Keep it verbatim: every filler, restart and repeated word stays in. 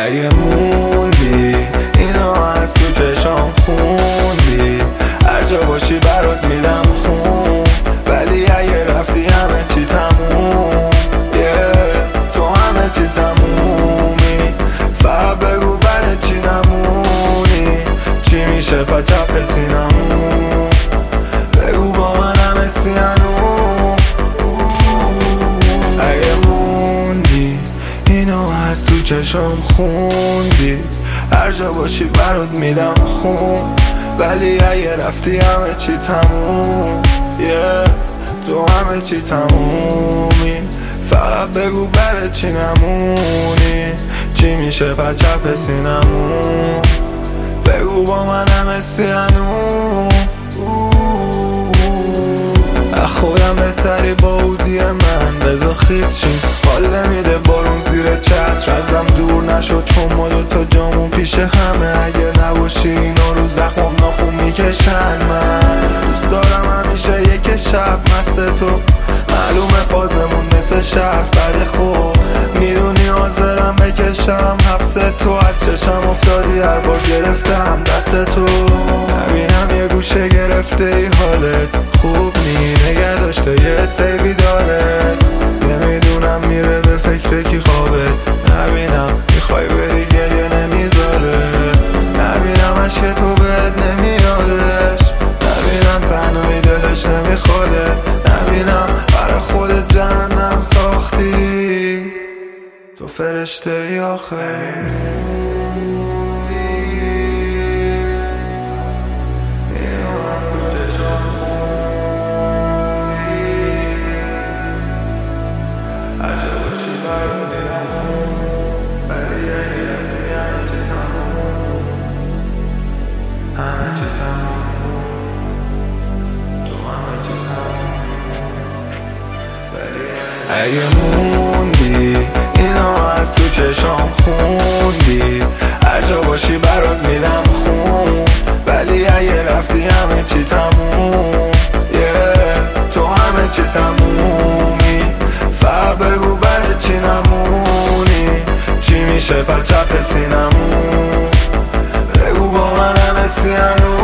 اگه موندی اینو از تو چشام خوندی، هر جا باشی برات میدم خون، ولی اگه رفتی همه چی تموم. yeah. تو همه چی تمومی، فقط بگو برای چی نمونی، چی میشه پا چپ سینمون، بگو با من همه سیانون. اگه موندی اینو از تو چشام خوندی، هر جا باشی برات میدم خون، ولی اگه رفتی همه چی تموم. yeah. تو همه چی تمومی، فقط بگو برای چی نمونی، چی میشه پا چپ سینمون، بگو با من همه سیانون. خودم بهتری با اودی من، بزا خیز شیم حال نمیده بارون زیر چتر، ازم دور نشد چون ما دوتا جامون پیش همه، اگه نباشی اینا رو زخمم ناخون میکشن. من دوست دارم همیشه یک شب مست تو، معلومه فازمون مثل شهر بد خوب، میدونی حاضرم بکشم حبس تو، از چشم افتادی هر بار گرفتم دست تو، نبینم یه گوشه گرفته ای حالت خوب نی، نگه داشته یه سیبی دارت، نمیدونم میره به فکر کی خوابت، نبینم میخوای بری گریه نمیذاره، نبینم عشق تو بهت نمیادش، نبینم تنهایی دلش نمیخواده، نبینم برای خودت جهنم ساختی، تو فرشته ای آخه. اگه موندی اینو از تو چشام خوندی، هر جا باشی برات میدم خون، ولی اگه رفتی همه چی تموم. yeah. تو همه چی تمومی، فقط بگو برای چی نمونی، چی میشه پا چپ سینمون، بگو با من همه سیانون.